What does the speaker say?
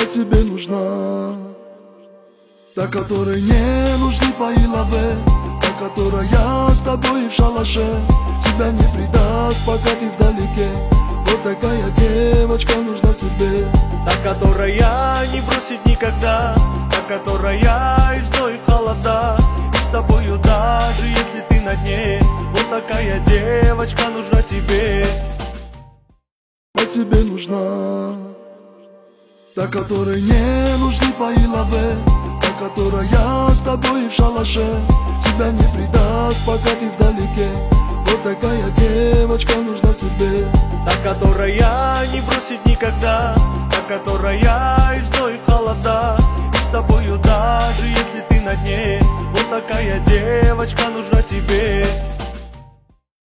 тебе нужна, та, которой не нужны твои лавы, та, которая с тобой в шалаше, тебя не предаст, пока ты вдалеке. Вот такая девочка нужна тебе, та, которая не бросит никогда, та, которая и в зной, и в холода, и с тобою даже если ты на дне. Вот такая девочка нужна тебе. А тебе нужна, та, которой не нужны твои лавы, та, которая с тобой в шалаше, тебя не предаст, пока ты вдалеке. Вот такая девочка нужна тебе, та, которая не бросит никогда, та, которая и в зной, и в холода, и с тобою даже если ты на дне. Вот такая девочка нужна